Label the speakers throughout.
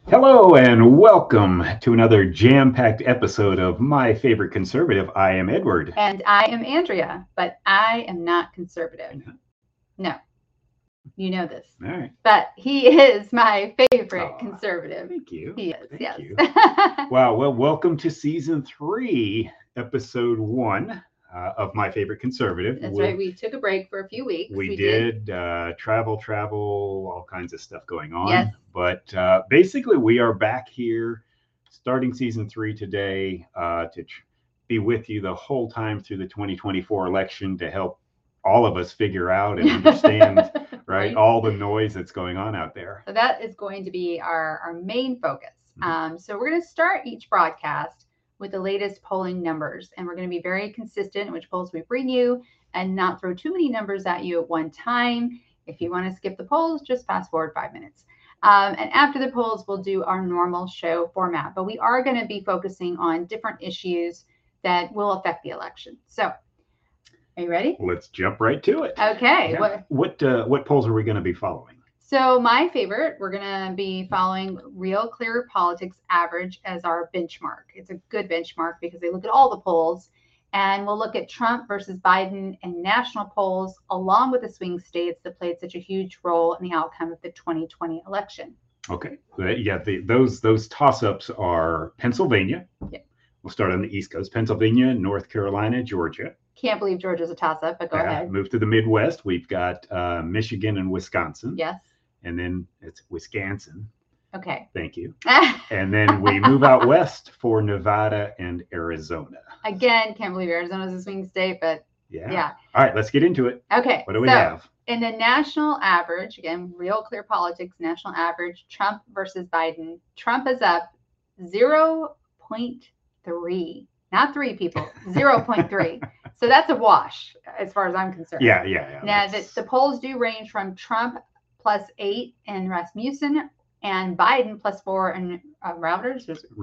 Speaker 1: Hello and welcome to another jam-packed episode of My Favorite Conservative. I am Edward.
Speaker 2: And I am Andrea, but I am not conservative. No, you know this.
Speaker 1: All right.
Speaker 2: But he is my favorite conservative.
Speaker 1: Thank you.
Speaker 2: He is,
Speaker 1: Thank
Speaker 2: yes.
Speaker 1: you. Wow. Well, welcome to season 3, episode 1 of My Favorite Conservative.
Speaker 2: That's right. We took a break for a few weeks.
Speaker 1: We did travel, all kinds of stuff going on.
Speaker 2: Yes.
Speaker 1: But basically, we are back here starting season 3 today to be with you the whole time through the 2024 election to help all of us figure out and understand right all the noise that's going on out there.
Speaker 2: So that is going to be our main focus.
Speaker 1: Mm-hmm.
Speaker 2: So we're going to start each broadcast with the latest polling numbers, and we're going to be very consistent in which polls we bring you and not throw too many numbers at you at one time. If you want to skip the polls, just fast forward 5 minutes. And after the polls, we'll do our normal show format, but we are going to be focusing on different issues that will affect the election. So are you ready?
Speaker 1: Let's jump right to it.
Speaker 2: Okay.
Speaker 1: Yeah. What polls are we going to be following?
Speaker 2: So my favorite, we're going to be following Real Clear Politics Average as our benchmark. It's a good benchmark because they look at all the polls, and we'll look at Trump versus Biden and national polls along with the swing states that played such a huge role in the outcome of the 2020 election.
Speaker 1: Okay. Yeah, those toss-ups are Pennsylvania.
Speaker 2: Yeah.
Speaker 1: We'll start on the East Coast. Pennsylvania, North Carolina, Georgia.
Speaker 2: Can't believe Georgia's a toss-up, but go ahead.
Speaker 1: Move to the Midwest. We've got Michigan and Wisconsin.
Speaker 2: Yes.
Speaker 1: And then it's Wisconsin.
Speaker 2: Okay.
Speaker 1: Thank you. And then we move out west for Nevada and Arizona.
Speaker 2: Again, can't believe Arizona's a swing state, but yeah.
Speaker 1: All right, let's get into it.
Speaker 2: Okay.
Speaker 1: What do we have?
Speaker 2: In the national average, again, Real Clear Politics, national average, Trump versus Biden. Trump is up 0.3. Not 3 people, 0.3. So that's a wash as far as I'm concerned.
Speaker 1: Yeah.
Speaker 2: Now, the polls do range from Trump +8 and Rasmussen and Biden +4 and Reuters.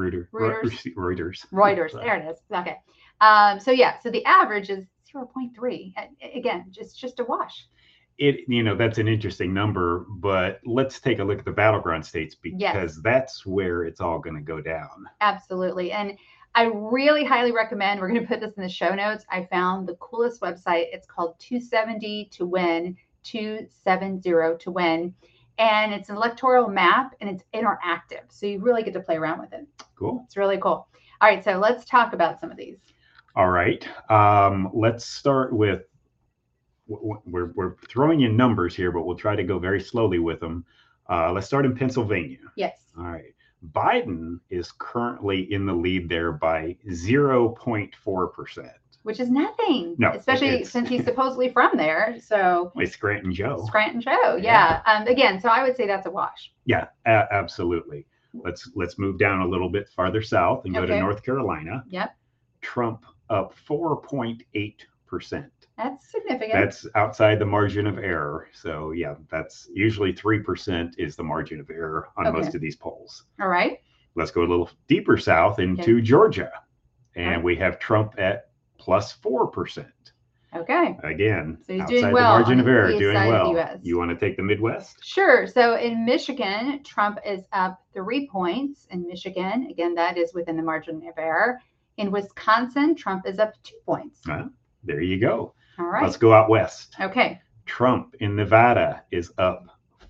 Speaker 2: There it is. Okay. So the average is 0.3. Again, just a wash.
Speaker 1: That's an interesting number, but let's take a look at the battleground states because that's where it's all going to go down.
Speaker 2: Absolutely. And I really highly recommend, we're going to put this in the show notes. I found the coolest website. It's called 270 to Win, 270 to Win. And it's an electoral map and it's interactive. So you really get to play around with it.
Speaker 1: Cool.
Speaker 2: It's really cool. All right. So let's talk about some of these.
Speaker 1: All right. Let's start with, we're throwing in numbers here, but we'll try to go very slowly with them. Let's start in Pennsylvania.
Speaker 2: Yes.
Speaker 1: All right. Biden is currently in the lead there by 0.4%.
Speaker 2: Which is nothing.
Speaker 1: No.
Speaker 2: Especially since he's supposedly from there. So
Speaker 1: it's Scranton Joe.
Speaker 2: Yeah. Again, so I would say that's a wash.
Speaker 1: Yeah, absolutely. Let's move down a little bit farther south and go to North Carolina.
Speaker 2: Yep.
Speaker 1: Trump up 4.8%.
Speaker 2: That's significant.
Speaker 1: That's outside the margin of error. So yeah, that's usually 3% is the margin of error on most of these polls.
Speaker 2: All right.
Speaker 1: Let's go a little deeper south into Georgia. And we have Trump at +4%.
Speaker 2: Okay.
Speaker 1: Again,
Speaker 2: so he's
Speaker 1: outside
Speaker 2: doing well
Speaker 1: the margin of error, doing well.
Speaker 2: US.
Speaker 1: You want to take the Midwest?
Speaker 2: Sure. So in Michigan, Trump is up 3 points in Michigan. Again, that is within the margin of error. In Wisconsin, Trump is up 2 points.
Speaker 1: There you go.
Speaker 2: All right.
Speaker 1: Let's go out west.
Speaker 2: Okay.
Speaker 1: Trump in Nevada is up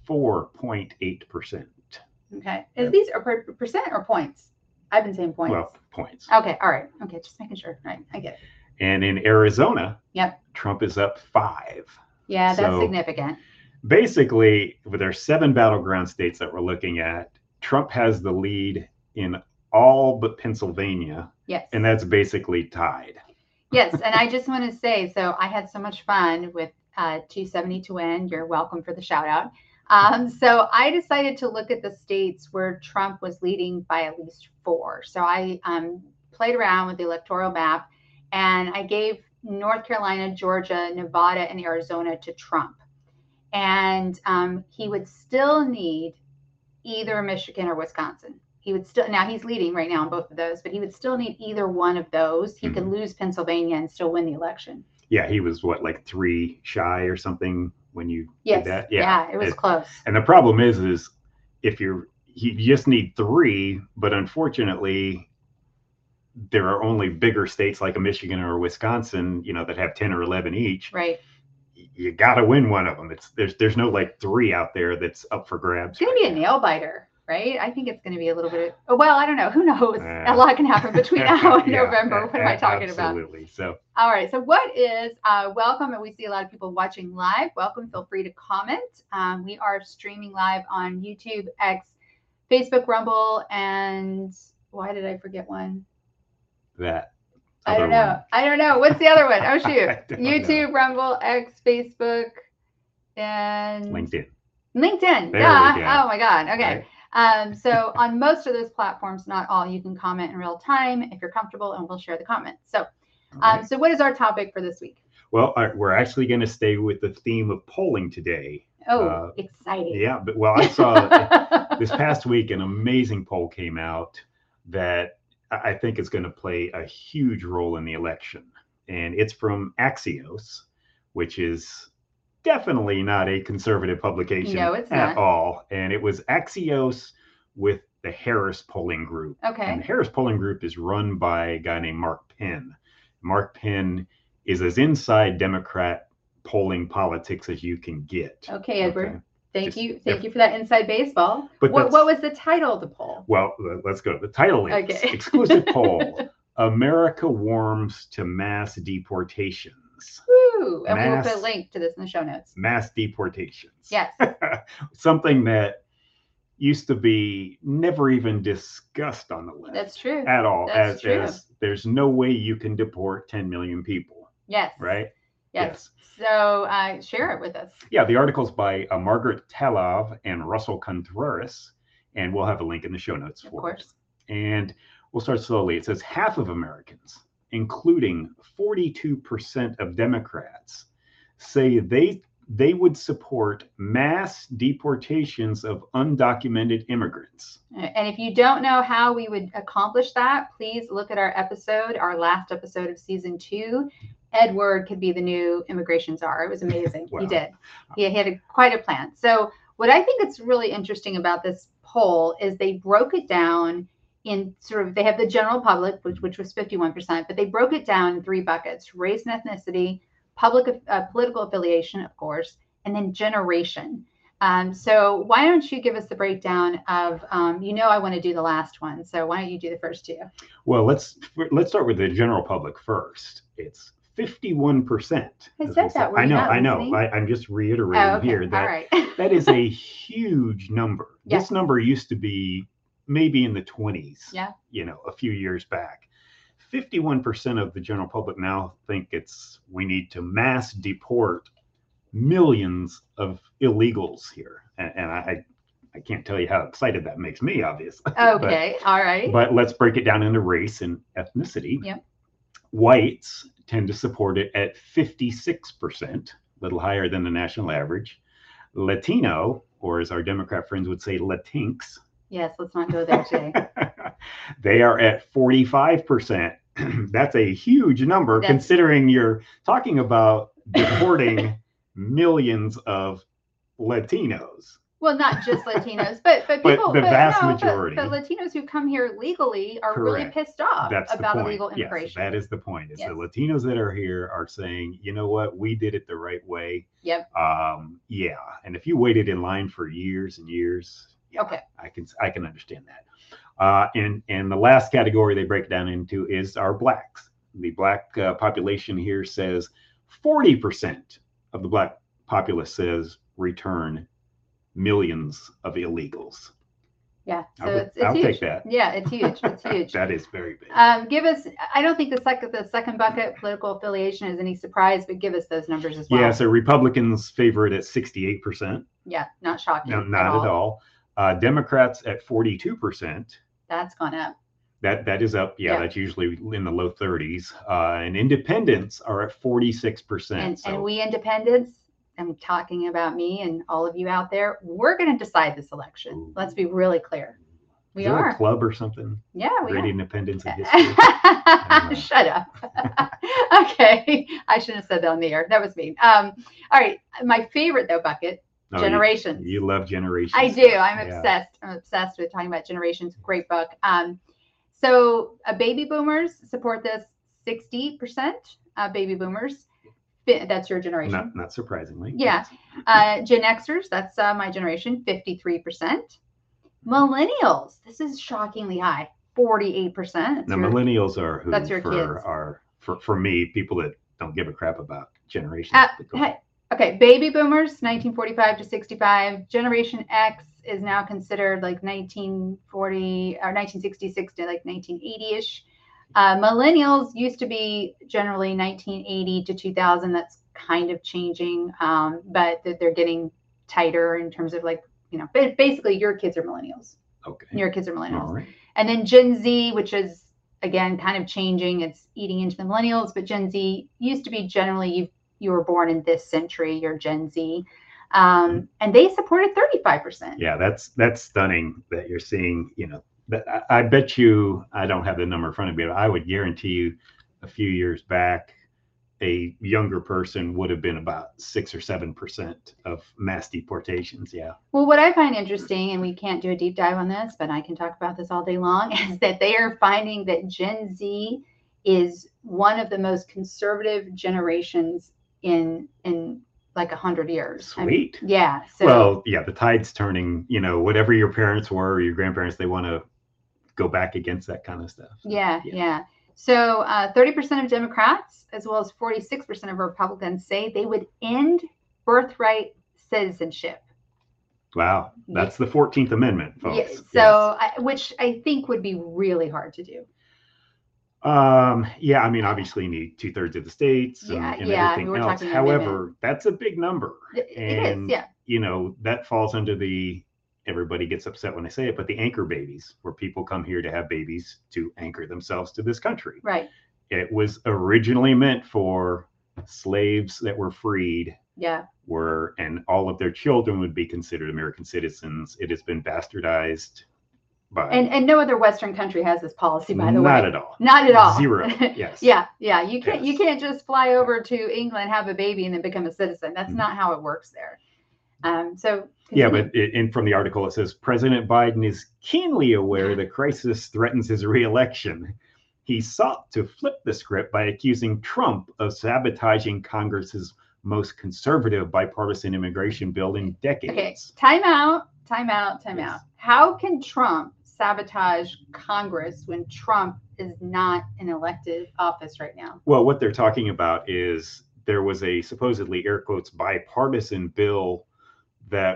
Speaker 1: 4.8%.
Speaker 2: Okay. These are percent or points? I've been saying points.
Speaker 1: Well, points.
Speaker 2: Okay. All right. Okay. Just making sure. Right. I get it.
Speaker 1: And in Arizona,
Speaker 2: yep,
Speaker 1: Trump is up 5.
Speaker 2: Yeah, that's significant.
Speaker 1: Basically, with our 7 battleground states that we're looking at, Trump has the lead in all but Pennsylvania.
Speaker 2: Yes.
Speaker 1: And that's basically tied.
Speaker 2: Yes. And I just want to say, so I had so much fun with 270 to Win. You're welcome for the shout out. So I decided to look at the states where Trump was leading by at least 4. So I played around with the electoral map and I gave North Carolina, Georgia, Nevada, and Arizona to Trump. And he would still need either Michigan or Wisconsin. He would still, now he's leading right now in both of those, but he would still need either one of those. He could lose Pennsylvania and still win the election.
Speaker 1: Yeah, he was what, like 3 shy or something when you did that?
Speaker 2: Yeah, it was close.
Speaker 1: And the problem is if you're you just need 3, but unfortunately, there are only bigger states like a Michigan or a Wisconsin, that have 10 or 11 each.
Speaker 2: Right.
Speaker 1: You got to win one of them. There's no like 3 out there that's up for grabs.
Speaker 2: It's going to be a nail biter, right? I think it's going to be a little bit well, I don't know. Who knows? A lot can happen between now and November. What am I talking about?
Speaker 1: Absolutely. So,
Speaker 2: all right. So what is welcome, and we see a lot of people watching live. Welcome. Feel free to comment. We are streaming live on YouTube, X, Facebook, Rumble, and why did I forget one? I don't know. What's the other one? Oh, shoot. YouTube, Rumble, X, Facebook, and
Speaker 1: LinkedIn.
Speaker 2: Yeah. Oh, my God. Okay. Right. So on most of those platforms, not all, you can comment in real time if you're comfortable, and we'll share the comments. So, so what is our topic for this week?
Speaker 1: Well, we're actually going to stay with the theme of polling today.
Speaker 2: Oh, exciting.
Speaker 1: Yeah. But, I saw this past week an amazing poll came out that I think is going to play a huge role in the election. And it's from Axios, which is definitely not a conservative publication at all. And it was Axios with the Harris Polling Group.
Speaker 2: Okay.
Speaker 1: And the Harris Polling Group is run by a guy named Mark Penn. Mark Penn is as inside Democrat polling politics as you can get.
Speaker 2: Okay, Edward. Okay. Thank you for that inside baseball. But what was the title of the poll?
Speaker 1: Well, let's go. The title is Exclusive Poll, America Warms to Mass Deportations.
Speaker 2: Woo! And we will put a link to this in the show notes.
Speaker 1: Mass deportations.
Speaker 2: Yes.
Speaker 1: Something that used to be never even discussed on the left.
Speaker 2: That's true.
Speaker 1: At all.
Speaker 2: That's true.
Speaker 1: As there's no way you can deport 10 million people.
Speaker 2: Yes.
Speaker 1: Right?
Speaker 2: Yes. So share it with us.
Speaker 1: Yeah, the article's by Margaret Talov and Russell Contreras, and we'll have a link in the show notes for it. And we'll start slowly. It says half of Americans, including 42% of Democrats, say they would support mass deportations of undocumented immigrants.
Speaker 2: And if you don't know how we would accomplish that, please look at our last episode of season 2. Edward could be the new immigration czar. It was amazing. Wow. He did. He had quite a plan. So what I think is really interesting about this poll is they broke it down in they have the general public, which was 51%, but they broke it down in 3 buckets: race and ethnicity, political affiliation, of course, and then generation. So why don't you give us the breakdown of, I want to do the last one. So why don't you do the first 2?
Speaker 1: Well, let's start with the general public first. It's 51%.
Speaker 2: I said that.
Speaker 1: I know. I'm just reiterating here that that is a huge number. Yeah. This number used to be maybe in the 20s.
Speaker 2: Yeah.
Speaker 1: A few years back. 51% of the general public now think we need to mass deport millions of illegals here, and I can't tell you how excited that makes me, obviously.
Speaker 2: Okay, all right.
Speaker 1: But let's break it down into race and ethnicity.
Speaker 2: Yep.
Speaker 1: Whites tend to support it at 56%, a little higher than the national average. Latino, or as our Democrat friends would say, Latinx.
Speaker 2: Yes, let's not go there today.
Speaker 1: They are at 45%. That's a huge number, considering you're talking about deporting millions of Latinos.
Speaker 2: Well, not just Latinos, but people,
Speaker 1: the vast majority.
Speaker 2: But Latinos who come here legally are really pissed off about illegal immigration.
Speaker 1: Yes, that is the point. Is the Latinos that are here are saying, you know what, we did it the right way.
Speaker 2: Yep.
Speaker 1: Yeah, and if you waited in line for years and years, I can understand that. And the last category they break down into is our blacks. The black population here says 40% of the black populace says return millions of illegals.
Speaker 2: Yeah, so it's
Speaker 1: I'll
Speaker 2: huge.
Speaker 1: take that.
Speaker 2: Yeah, it's huge. It's huge.
Speaker 1: That is very big.
Speaker 2: Give us. I don't think the second bucket, political affiliation, is any surprise, but give us those numbers as well.
Speaker 1: Yeah, so Republicans favor it at 68%.
Speaker 2: Yeah, not shocking.
Speaker 1: No, not at all. Democrats at 42%.
Speaker 2: That's gone up.
Speaker 1: That is up. Yeah, that's usually in the low 30s. And independents are at 46%.
Speaker 2: And we independents, I'm talking about me and all of you out there, we're going to decide this election. Ooh. Let's be really clear. We are.
Speaker 1: A club or something?
Speaker 2: Yeah, we
Speaker 1: Great independence in history.
Speaker 2: Shut up. Okay. I shouldn't have said that on the air. That was mean. All right. My favorite, though, bucket
Speaker 1: Oh,
Speaker 2: Generations.
Speaker 1: You love Generations.
Speaker 2: I do. I'm
Speaker 1: Yeah.
Speaker 2: obsessed. I'm obsessed with talking about Generations. Great book. So baby boomers support this. 60% baby boomers. That's your generation.
Speaker 1: Not surprisingly.
Speaker 2: Yeah. Gen Xers, that's my generation, 53%. Millennials, this is shockingly high, 48%.
Speaker 1: Now, millennials are who
Speaker 2: that's your
Speaker 1: for me, people that don't give a crap about generations.
Speaker 2: Okay, baby boomers, 1945 to 65. Generation X is now considered like 1940 or 1966 to like 1980-ish. Millennials used to be generally 1980 to 2000. That's kind of changing, but they're getting tighter in terms of like, basically your kids are millennials.
Speaker 1: Okay.
Speaker 2: Your kids are millennials.
Speaker 1: All right.
Speaker 2: And then Gen Z, which is, again, kind of changing. It's eating into the millennials, but Gen Z used to be generally you were born in this century, you're Gen Z. And they supported 35%.
Speaker 1: Yeah, that's stunning that you're seeing, I bet you, I don't have the number in front of me, but I would guarantee you a few years back, a younger person would have been about 6 or 7% of mass deportations. Yeah.
Speaker 2: Well, what I find interesting, and we can't do a deep dive on this, but I can talk about this all day long, is that they are finding that Gen Z is one of the most conservative generations in like 100 years.
Speaker 1: Sweet.
Speaker 2: Yeah.
Speaker 1: So, well, yeah, the tide's turning, whatever your parents were, or your grandparents, they want to go back against that kind of stuff. So,
Speaker 2: yeah. So 30% of Democrats, as well as 46% of Republicans, say they would end birthright citizenship.
Speaker 1: Wow. That's the 14th Amendment, folks.
Speaker 2: Yeah, so, yes. Which I think would be really hard to do.
Speaker 1: Yeah, I mean, obviously you need 2/3 of the states and everything else. However, that's a big number.
Speaker 2: It is, yeah.
Speaker 1: That falls under everybody gets upset when I say it, but the anchor babies, where people come here to have babies to anchor themselves to this country.
Speaker 2: Right.
Speaker 1: It was originally meant for slaves that were freed.
Speaker 2: Yeah.
Speaker 1: And all of their children would be considered American citizens. It has been bastardized.
Speaker 2: And no other Western country has this policy, by the way.
Speaker 1: Not at all.
Speaker 2: Not at all.
Speaker 1: Zero. Yes.
Speaker 2: Yeah. You can't just fly over to England, have a baby, and then become a citizen. That's not how it works there. So
Speaker 1: yeah, but from the article it says President Biden is keenly aware the crisis threatens his reelection. He sought to flip the script by accusing Trump of sabotaging Congress's most conservative bipartisan immigration bill in decades.
Speaker 2: Okay, time out. How can Trump sabotage Congress when Trump is not in elected office right now?
Speaker 1: Well, what they're talking about is there was a supposedly air quotes bipartisan bill that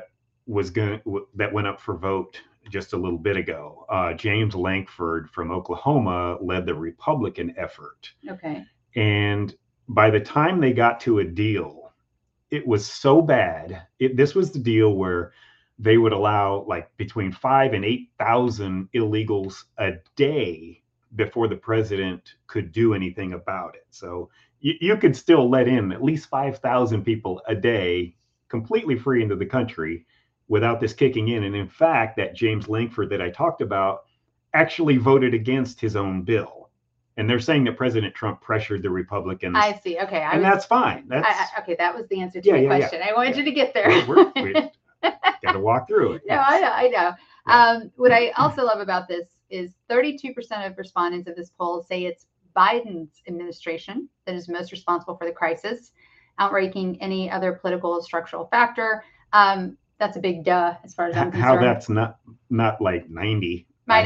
Speaker 1: went up for vote just a little bit ago. James Lankford from Oklahoma led the Republican effort.
Speaker 2: Okay.
Speaker 1: And by the time they got to a deal, it was so bad. This was the deal where they would allow like between 5,000 and 8,000 illegals a day before the president could do anything about it. So you could still let in at least 5,000 people a day completely free into the country without this kicking in. And in fact, that James Lankford that I talked about actually voted against his own bill. And they're saying that President Trump pressured the Republicans.
Speaker 2: I see. Okay.
Speaker 1: That's fine.
Speaker 2: Okay. That was the answer to my question. I wanted you to get there.
Speaker 1: We got to walk through it.
Speaker 2: No, yes. I know. Yeah. What I also love about this is 32% of respondents of this poll say it's Biden's administration that is most responsible for the crisis, outranking any other political or structural factor. That's a big duh as far as I'm concerned.
Speaker 1: How that's not like 90.
Speaker 2: I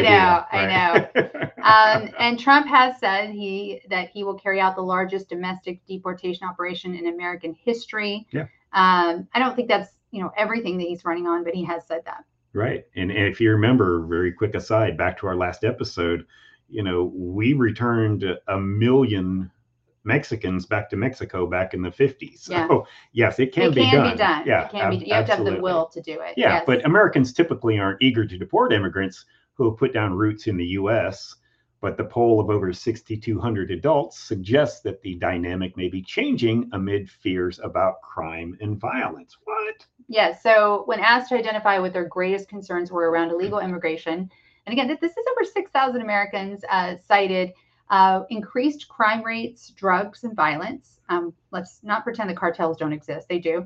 Speaker 2: know. And Trump has said that he will carry out the largest domestic deportation operation in American history.
Speaker 1: Yeah.
Speaker 2: I don't think that's everything that he's running on, but he has said that.
Speaker 1: Right. And if you remember, very quick aside, back to our last episode, we returned 1 million Mexicans back to Mexico back in the 50s. So
Speaker 2: yeah.
Speaker 1: Yes, it can be done.
Speaker 2: Yeah, it can be done. You have to have the will to do it.
Speaker 1: Yeah,
Speaker 2: yes.
Speaker 1: But Americans typically aren't eager to deport immigrants who have put down roots in the U.S., but the poll of over 6,200 adults suggests that the dynamic may be changing amid fears about crime and violence. What?
Speaker 2: Yeah, so when asked to identify what their greatest concerns were around illegal immigration, and again, this is over 6,000 Americans cited increased crime rates, drugs, and violence. Let's not pretend the cartels don't exist. They do.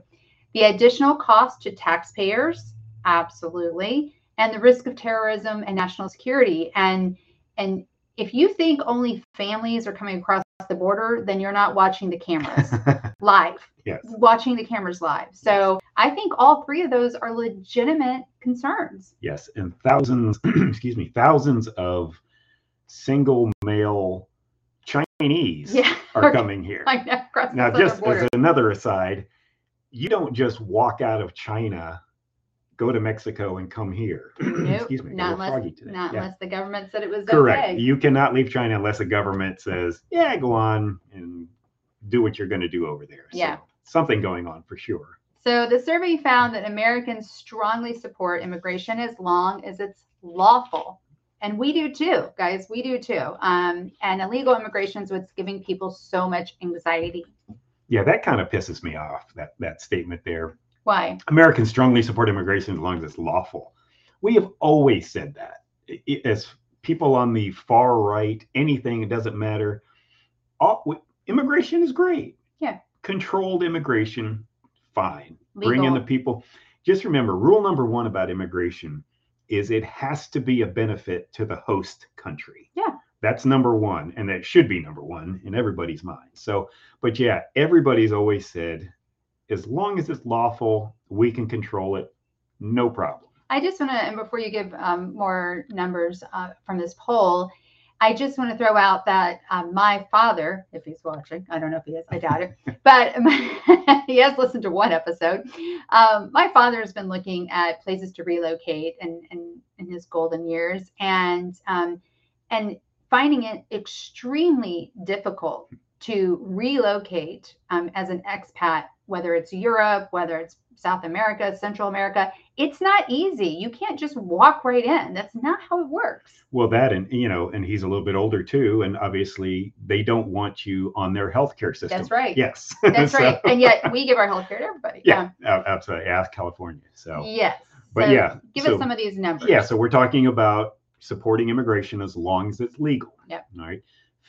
Speaker 2: The additional cost to taxpayers, absolutely, and the risk of terrorism and national security. And if you think only families are coming across the border, then you're not watching the cameras live.
Speaker 1: Yes.
Speaker 2: Watching the cameras live. So I think all three of those are legitimate concerns.
Speaker 1: Yes, and thousands, excuse me, thousands of single male Chinese are coming here.
Speaker 2: I know, across
Speaker 1: now,
Speaker 2: the
Speaker 1: just
Speaker 2: border.
Speaker 1: as another aside, you don't just walk out of China, go to Mexico, and come here.
Speaker 2: Nope,
Speaker 1: Excuse me,
Speaker 2: not
Speaker 1: unless
Speaker 2: the government said it was
Speaker 1: correct.
Speaker 2: okay.
Speaker 1: You cannot leave China unless the government says, yeah, go on and do what you're going to do over there.
Speaker 2: Yeah.
Speaker 1: So, something going on for sure.
Speaker 2: So the survey found that Americans strongly support immigration as long as it's lawful. And we do too, guys. We do too. And illegal immigration is what's giving people so much anxiety.
Speaker 1: Yeah, that kind of pisses me off, that statement there.
Speaker 2: Why?
Speaker 1: Americans strongly support immigration as long as it's lawful. We have always said that. As people on the far right, anything, it doesn't matter. Immigration is great.
Speaker 2: Yeah.
Speaker 1: Controlled immigration, fine.
Speaker 2: Legal.
Speaker 1: Bring in the people. Just remember, rule number one about immigration is it has to be a benefit to the host country.
Speaker 2: Yeah.
Speaker 1: That's number one, and that should be number one in everybody's mind. So, but yeah, everybody's always said, as long as it's lawful, we can control it, no problem.
Speaker 2: I just want to, and before you give more numbers from this poll, I just want to throw out that my father, if he's watching, I don't know if he is, I doubt it, but he has listened to one episode. My father has been looking at places to relocate and in his golden years, and finding it extremely difficult to relocate as an expat, whether it's Europe, whether it's South America, Central America. It's not easy. You can't just walk right in. That's not how it works.
Speaker 1: Well, that, and and he's a little bit older too, and obviously they don't want you on their healthcare system.
Speaker 2: That's right.
Speaker 1: Yes.
Speaker 2: That's right. And yet we give our healthcare to everybody.
Speaker 1: Yeah, absolutely. Ask California. So
Speaker 2: yes.
Speaker 1: But
Speaker 2: so
Speaker 1: yeah,
Speaker 2: give us some of these numbers.
Speaker 1: Yeah, so we're talking about supporting immigration as long as it's legal.
Speaker 2: Yep.
Speaker 1: All right.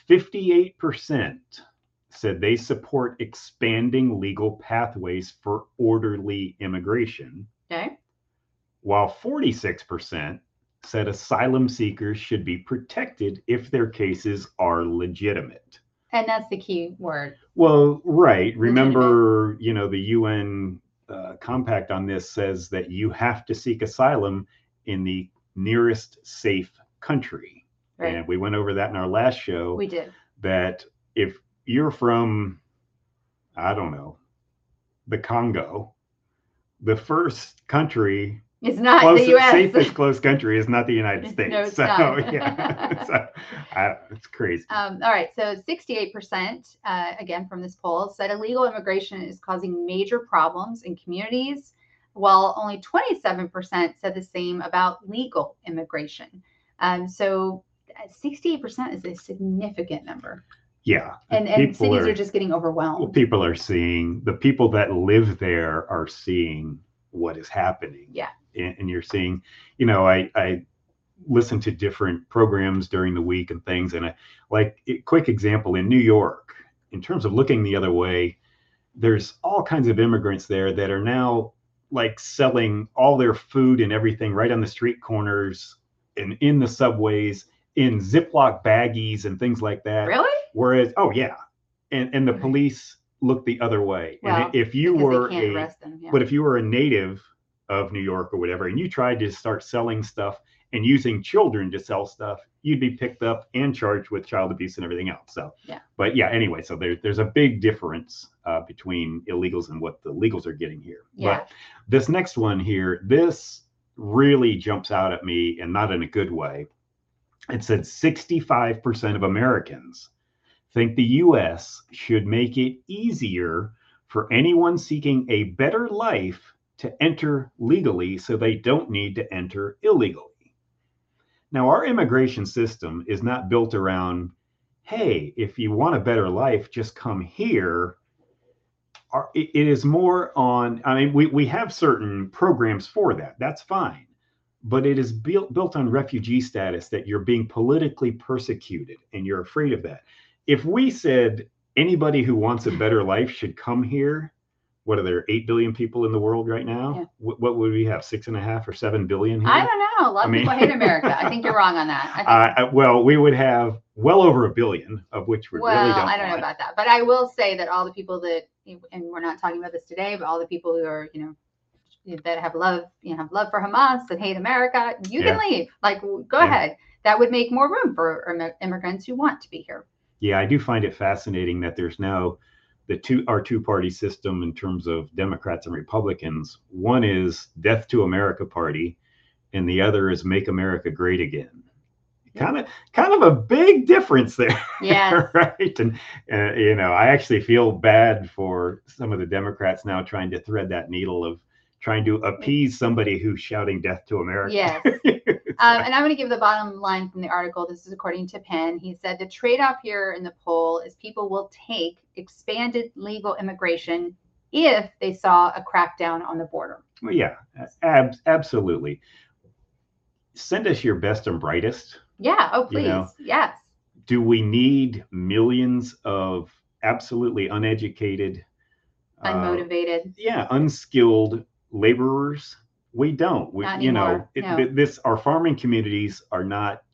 Speaker 1: 58% said they support expanding legal pathways for orderly immigration.
Speaker 2: Okay.
Speaker 1: While 46% said asylum seekers should be protected if their cases are legitimate.
Speaker 2: And that's the key word.
Speaker 1: Well, right. Remember, the UN compact on this says that you have to seek asylum in the nearest safe country.
Speaker 2: Right.
Speaker 1: And we went over that in our last show.
Speaker 2: We did.
Speaker 1: That if you're from, I don't know, the Congo, the first country
Speaker 2: it's not the U.S.
Speaker 1: safest close country is not the United States.
Speaker 2: No, it's
Speaker 1: so
Speaker 2: not.
Speaker 1: Yeah, so, it's crazy.
Speaker 2: All right, so 68% again from this poll said illegal immigration is causing major problems in communities, while only 27% said the same about legal immigration. So 68% is a significant number.
Speaker 1: Yeah,
Speaker 2: and cities are just getting overwhelmed.
Speaker 1: Well, people are seeing, the people that live there are seeing what is happening.
Speaker 2: Yeah.
Speaker 1: And you're seeing, I listen to different programs during the week and things. And quick example in New York, in terms of looking the other way, there's all kinds of immigrants there that are now like selling all their food and everything right on the street corners and in the subways in Ziploc baggies and things like that.
Speaker 2: Really?
Speaker 1: Whereas, oh yeah. And the police look the other way.
Speaker 2: Well,
Speaker 1: and if you were
Speaker 2: arrest them, yeah.
Speaker 1: But if you were a native of New York or whatever, and you tried to start selling stuff and using children to sell stuff, you'd be picked up and charged with child abuse and everything else. So,
Speaker 2: yeah.
Speaker 1: But yeah, anyway, so there's a big difference between illegals and what the legals are getting here.
Speaker 2: Yeah.
Speaker 1: But this next one here, this really jumps out at me, and not in a good way. It said 65% of Americans think the U.S. should make it easier for anyone seeking a better life to enter legally so they don't need to enter illegally. Now, our immigration system is not built around, hey, if you want a better life, just come here. It is more on, we have certain programs for that. That's fine. But it is built on refugee status, that you're being politically persecuted and you're afraid of that. If we said anybody who wants a better life should come here, what are there, 8 billion people in the world right now?
Speaker 2: Yeah.
Speaker 1: What would we have, 6.5 or 7 billion here?
Speaker 2: I don't know. A lot of people hate America. I think you're wrong on that. I think,
Speaker 1: well, we would have well over 1 billion, of which we really don't
Speaker 2: I don't know
Speaker 1: want.
Speaker 2: about that, but I will say that all the people that, and we're not talking about this today, but all the people who are, that have love, have love for Hamas and hate America, you can leave. Like, go ahead. That would make more room for immigrants who want to be here.
Speaker 1: Yeah, I do find it fascinating that there's now our two-party system in terms of Democrats and Republicans. One is Death to America Party, and the other is Make America Great Again. Kind of a big difference there.
Speaker 2: Yeah.
Speaker 1: Right. And I actually feel bad for some of the Democrats now trying to thread that needle of trying to appease somebody who's shouting death to America.
Speaker 2: Yes. And I'm going to give the bottom line from the article. This is according to Penn. He said the trade-off here in the poll is people will take expanded legal immigration if they saw a crackdown on the border.
Speaker 1: Well, yeah, absolutely. Send us your best and brightest.
Speaker 2: Yeah. Oh, please. Yes.
Speaker 1: Do we need millions of absolutely uneducated,
Speaker 2: unmotivated,
Speaker 1: unskilled laborers? We don't.
Speaker 2: Not anymore.
Speaker 1: Our farming communities are not,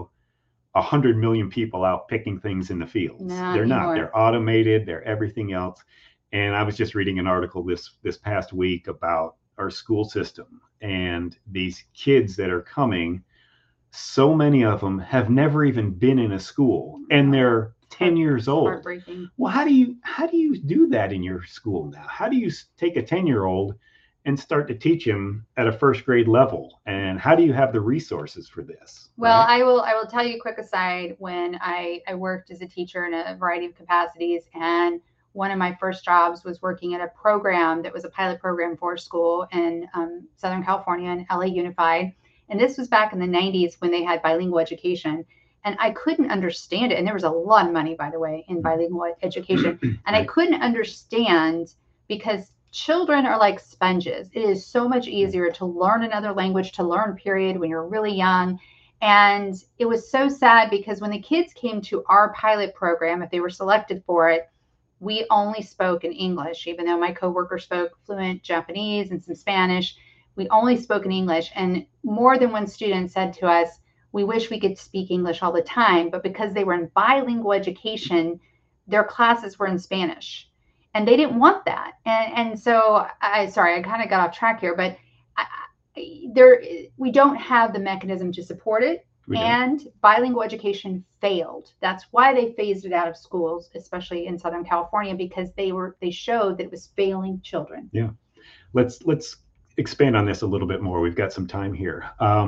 Speaker 1: 100 million people out picking things in the fields. They're not. They're automated. They're everything else. And I was just reading an article this past week about our school system and these kids that are coming. So many of them have never even been in a school, and they're 10 years old.
Speaker 2: Heartbreaking.
Speaker 1: Well, how do you do that in your school now? How do you take a 10-year-old and start to teach him at a first grade level? And how do you have the resources for this?
Speaker 2: Well, right? I will tell you a quick aside. When I worked as a teacher in a variety of capacities, and one of my first jobs was working at a program that was a pilot program for a school in Southern California and LA Unified. And this was back in the 90s when they had bilingual education. And I couldn't understand it. And there was a lot of money, by the way, in bilingual education. And I couldn't understand, because children are like sponges. It is so much easier to learn another language, to learn, period, when you're really young. And it was so sad because when the kids came to our pilot program, if they were selected for it, we only spoke in English, even though my coworker spoke fluent Japanese and some Spanish. We only spoke in English. And more than one student said to us, we wish we could speak English all the time, but because they were in bilingual education, their classes were in Spanish. And they didn't want that. And so, I kind of got off track here, but we don't have the mechanism to support it. And bilingual education failed. That's why they phased it out of schools, especially in Southern California, because they showed that it was failing children.
Speaker 1: Yeah. Let's expand on this a little bit more. We've got some time here.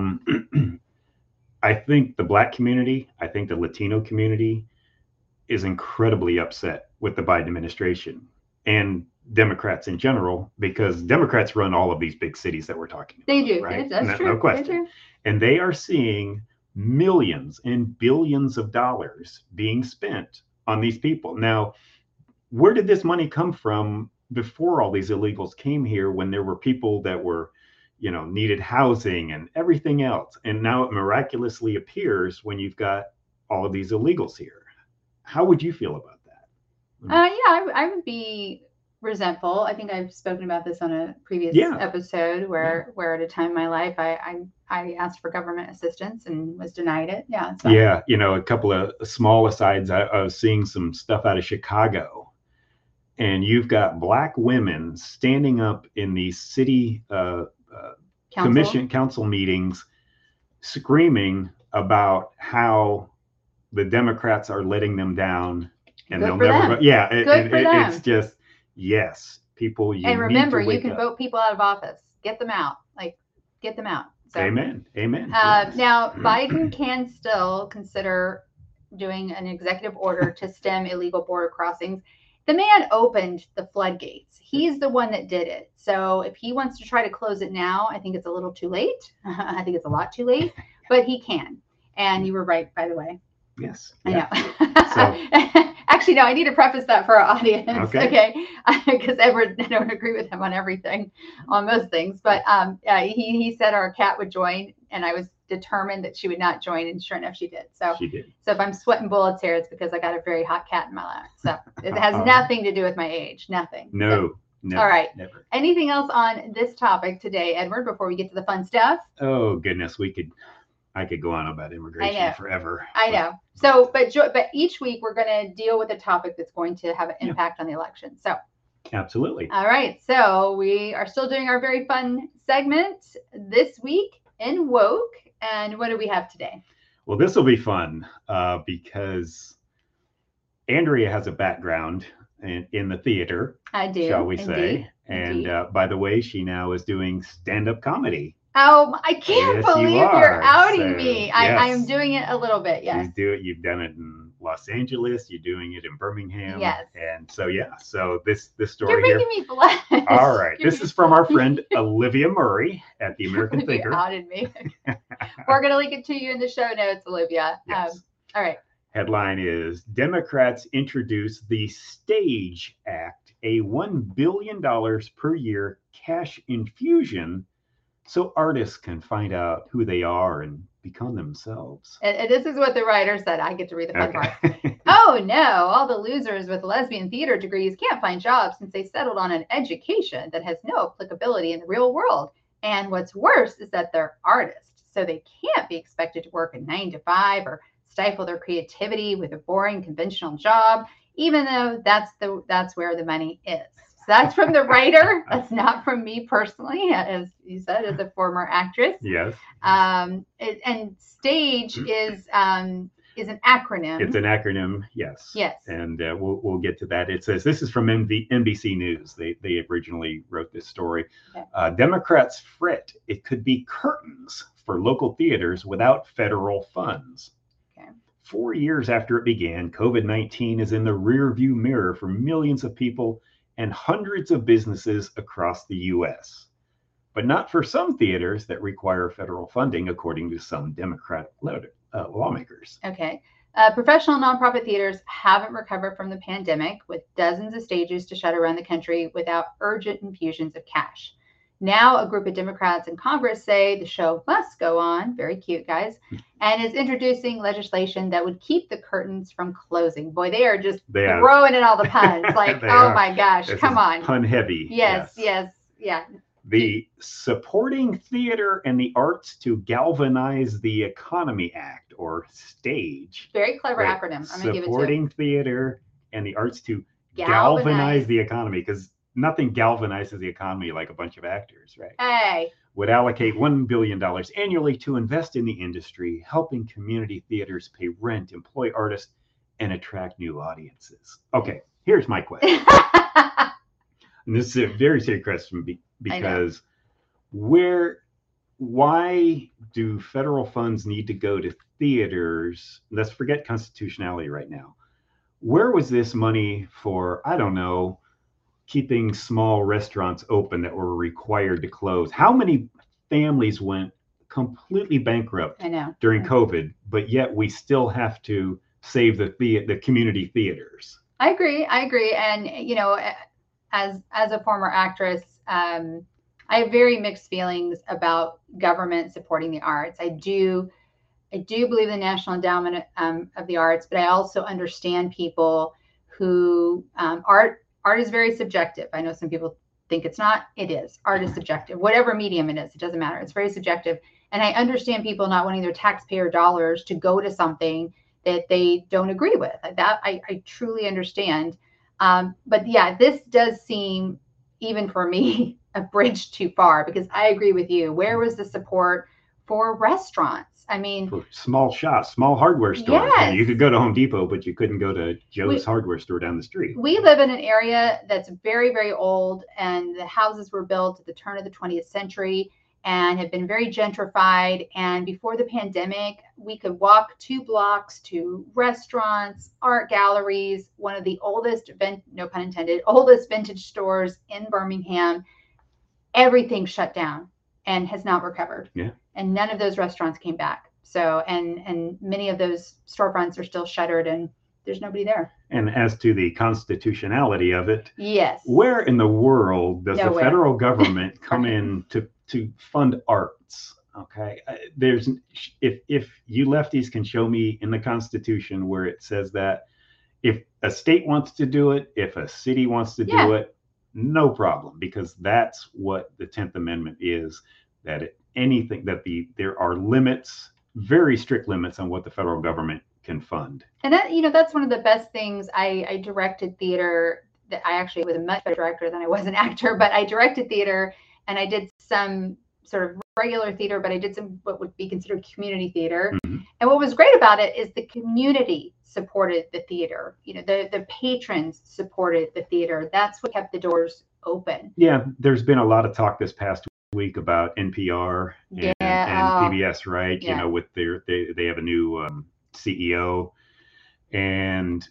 Speaker 1: I think the Black community, I think the Latino community is incredibly upset with the Biden administration and Democrats in general, because Democrats run all of these big cities that we're talking about.
Speaker 2: They do.
Speaker 1: Right?
Speaker 2: That's true.
Speaker 1: No question. And they are seeing millions and billions of dollars being spent on these people. Now, where did this money come from before all these illegals came here, when there were people that were, needed housing and everything else? And now it miraculously appears when you've got all of these illegals here. How would you feel about that?
Speaker 2: I would be resentful. I think I've spoken about this on a previous episode where at a time in my life, I asked for government assistance and was denied it. Yeah. So.
Speaker 1: Yeah. A couple of small asides. I was seeing some stuff out of Chicago, and you've got Black women standing up in these city council meetings, screaming about how the Democrats are letting them down, and
Speaker 2: they'll never.
Speaker 1: It's just, yes, people.
Speaker 2: And remember, you can vote people out of office. Get them out. Get them out. So,
Speaker 1: amen.
Speaker 2: Yes. Now, Biden can still consider doing an executive order to stem illegal border crossings. The man opened the floodgates. He's the one that did it. So if he wants to try to close it now, I think it's a little too late. I think it's a lot too late, but he can. And you were right, by the way.
Speaker 1: Yes.
Speaker 2: I know. Actually, no, I need to preface that for our audience. Okay. Because Edward, I don't agree with him on everything, on most things. But he said our cat would join, and I was determined that she would not join, and sure enough, she did. So
Speaker 1: she did.
Speaker 2: So if I'm sweating bullets here, it's because I got a very hot cat in my lap. So it has nothing to do with my age. Nothing.
Speaker 1: No. Never,
Speaker 2: All right.
Speaker 1: never.
Speaker 2: Anything else on this topic today, Edward, before we get to the fun stuff?
Speaker 1: Oh goodness, I could go on about immigration forever.
Speaker 2: I know. So, but each week we're going to deal with a topic that's going to have an impact on the election. So,
Speaker 1: absolutely.
Speaker 2: All right. So we are still doing our very fun segment this week in Woke. And what do we have today?
Speaker 1: Well, this will be fun because Andrea has a background in the theater.
Speaker 2: I do.
Speaker 1: Shall we say? And by the way, she now is doing stand-up comedy.
Speaker 2: Oh, I can't believe you're outing me. Yes. I am doing it a little bit. Yes.
Speaker 1: You've done it in Los Angeles. You're doing it in Birmingham.
Speaker 2: Yes.
Speaker 1: And so so this story
Speaker 2: you're making me blush.
Speaker 1: All right. This is from our friend Olivia Murray at the American Thinker.
Speaker 2: You outed me. We're gonna link it to you in the show notes, Olivia.
Speaker 1: Yes.
Speaker 2: All right.
Speaker 1: Headline is Democrats introduce the STAGE Act, a $1 billion per year cash infusion so artists can find out who they are and become themselves.
Speaker 2: And this is what the writer said. I get to read the fun part. Oh no, all the losers with lesbian theater degrees can't find jobs since they settled on an education that has no applicability in the real world. And what's worse is that they're artists, so they can't be expected to work a 9 to 5 or stifle their creativity with a boring conventional job, even though that's where the money is. So that's from the writer. That's not from me personally, as you said, as a former actress.
Speaker 1: Yes.
Speaker 2: And STAGE is an acronym.
Speaker 1: It's an acronym, yes.
Speaker 2: Yes.
Speaker 1: And we'll get to that. It says, this is from NBC News. They originally wrote this story. Okay. Democrats fret it could be curtains for local theaters without federal funds.
Speaker 2: Okay.
Speaker 1: 4 years after it began, COVID-19 is in the rearview mirror for millions of people and hundreds of businesses across the U.S., but not for some theaters that require federal funding, according to some Democratic lawmakers.
Speaker 2: Okay. Professional nonprofit theaters haven't recovered from the pandemic, with dozens of stages to shut around the country without urgent infusions of cash. Now, a group of Democrats in Congress say the show must go on, very cute guys, and is introducing legislation that would keep the curtains from closing. Boy, they are just throwing in all the puns. Like, oh my gosh, come on.
Speaker 1: Pun heavy.
Speaker 2: Yes. Yeah.
Speaker 1: The Supporting Theater and the Arts to Galvanize the Economy Act, or STAGE.
Speaker 2: Very clever acronym. I'm going to give it to you.
Speaker 1: Supporting Theater and the Arts to Galvanize the Economy, because nothing galvanizes the economy like a bunch of actors, right?
Speaker 2: Hey.
Speaker 1: Would allocate $1 billion annually to invest in the industry, helping community theaters pay rent, employ artists, and attract new audiences. Okay, here's my question. And this is a very serious question because why do federal funds need to go to theaters? Let's forget constitutionality right now. Where was this money for, I don't know, keeping small restaurants open that were required to close? How many families went completely bankrupt during COVID, but yet we still have to save the community theaters?
Speaker 2: I agree. And, as a former actress, I have very mixed feelings about government supporting the arts. I do believe in the National Endowment of the Arts, but I also understand people who art is very subjective. I know some people think it's not. It is. Art is subjective. Whatever medium it is, it doesn't matter. It's very subjective. And I understand people not wanting their taxpayer dollars to go to something that they don't agree with. That I truly understand. But yeah, this does seem, even for me, a bridge too far, because I agree with you. Where was the support for restaurants? I mean,
Speaker 1: for small shops, small hardware stores.
Speaker 2: Yes.
Speaker 1: You could go to Home Depot, but you couldn't go to Joe's hardware store down the street.
Speaker 2: We live in an area that's very, very old, and the houses were built at the turn of the 20th century and have been very gentrified. And before the pandemic, we could walk 2 blocks to restaurants, art galleries, one of the oldest, no pun intended, oldest vintage stores in Birmingham. Everything shut down and has not recovered.
Speaker 1: Yeah.
Speaker 2: And none of those restaurants came back. So, and many of those storefronts are still shuttered, and there's nobody there.
Speaker 1: And as to the constitutionality of it,
Speaker 2: yes,
Speaker 1: where in the world does the federal government come in to fund arts? Okay, there's if you lefties can show me in the Constitution where it says that if a state wants to do it, if a city wants to do it, no problem, because that's what the 10th Amendment is, that anything that there are limits, very strict limits on what the federal government can fund.
Speaker 2: And that, that's one of the best things. I directed theater. That I actually was a much better director than I was an actor, but I directed theater and I did some sort of regular theater, but I did some what would be considered community theater.
Speaker 1: Mm-hmm.
Speaker 2: And what was great about it is the community supported the theater. The patrons supported the theater. That's what kept the doors open.
Speaker 1: Yeah, there's been a lot of talk this past week about NPR and PBS, right?
Speaker 2: Yeah.
Speaker 1: With they have a new CEO, and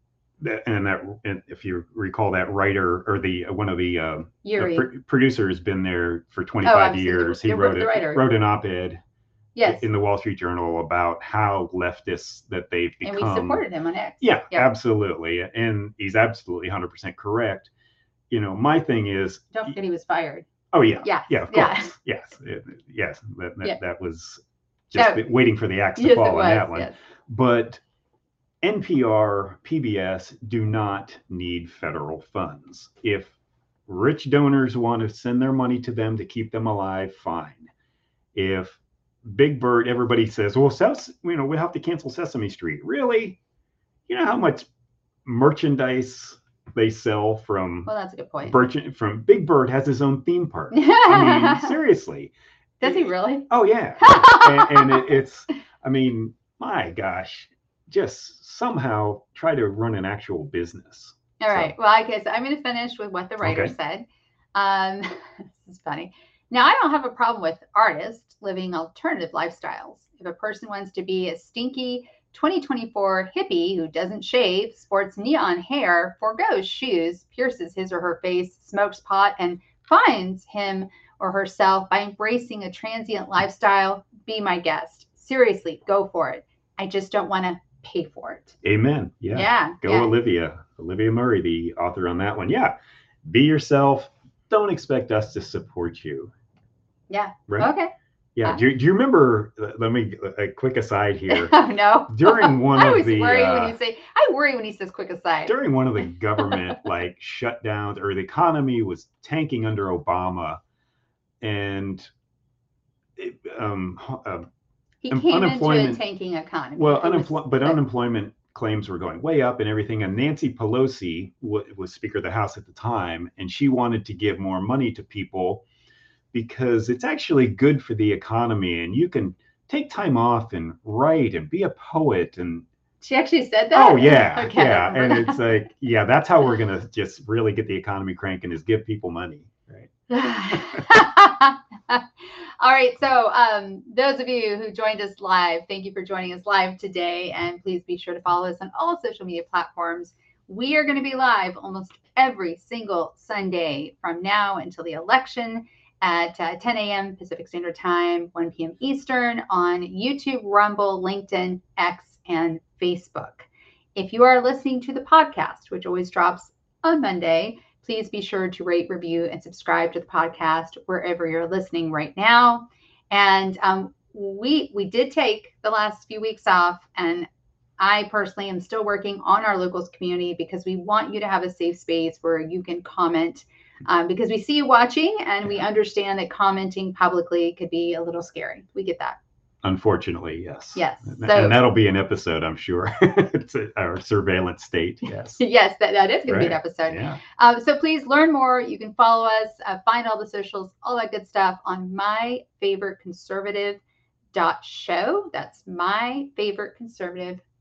Speaker 1: if you recall, that writer or one of the producers has been there for 25 years. He wrote an op-ed in the Wall Street Journal about how leftists that they've become.
Speaker 2: And we supported him on X.
Speaker 1: Yeah, absolutely. And he's absolutely 100% correct. My thing is,
Speaker 2: don't forget he was fired.
Speaker 1: Oh yeah. Yeah, of course. Yes. That was just waiting for the axe to fall on that one. Yes. But NPR, PBS do not need federal funds. If rich donors want to send their money to them to keep them alive, fine. If Big Bird, everybody says, well, we have to cancel Sesame Street. Really? You know how much merchandise they sell from?
Speaker 2: Well, that's a good point.
Speaker 1: From Big Bird has his own theme park. I mean, seriously.
Speaker 2: Does he really?
Speaker 1: Oh yeah. and it's, my gosh. Just somehow try to run an actual business.
Speaker 2: All right. Well, I guess I'm going to finish with what the writer said. This is funny. Now, I don't have a problem with artists living alternative lifestyles. If a person wants to be a stinky 2024 hippie who doesn't shave, sports neon hair, forgoes shoes, pierces his or her face, smokes pot, and finds him or herself by embracing a transient lifestyle, be my guest. Seriously, go for it. I just don't want to pay for it.
Speaker 1: Amen. Yeah. Olivia Murray, the author on that one. Yeah. Be yourself. Don't expect us to support you.
Speaker 2: Yeah.
Speaker 1: Right.
Speaker 2: Okay.
Speaker 1: Yeah. Do you remember? Let me a quick aside here.
Speaker 2: Oh no.
Speaker 1: During one of the,
Speaker 2: I worry when he says quick aside.
Speaker 1: During one of the government shutdowns, or the economy was tanking under Obama, and
Speaker 2: he came into a tanking economy.
Speaker 1: Well, unemployment claims were going way up and everything. And Nancy Pelosi was Speaker of the House at the time, and she wanted to give more money to people because it's actually good for the economy, and you can take time off and write and be a poet. And
Speaker 2: she actually said that?
Speaker 1: Oh yeah. Okay, yeah. And it's like, yeah, that's how we're going to just really get the economy cranking, is give people money. Right.
Speaker 2: All right. So those of you who joined us live, thank you for joining us live today. And please be sure to follow us on all social media platforms. We are going to be live almost every single Sunday from now until the election at 10 a.m. Pacific Standard Time, 1 p.m. Eastern on YouTube, Rumble, LinkedIn, X, and Facebook. If you are listening to the podcast, which always drops on Monday, please be sure to rate, review, and subscribe to the podcast wherever you're listening right now. And we did take the last few weeks off, and I personally am still working on our locals community because we want you to have a safe space where you can comment, because we see you watching and we understand that commenting publicly could be a little scary. We get that.
Speaker 1: Unfortunately, yes.
Speaker 2: Yes.
Speaker 1: And that'll be an episode, I'm sure. It's our surveillance state. Yes.
Speaker 2: Yes, that is going to be an episode.
Speaker 1: Yeah.
Speaker 2: So please learn more. You can follow us, find all the socials, all that good stuff on myfavoriteconservative.show. That's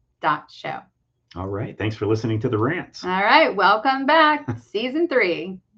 Speaker 2: myfavoriteconservative.show.
Speaker 1: All right. Thanks for listening to the rants.
Speaker 2: All right. Welcome back. Season 3.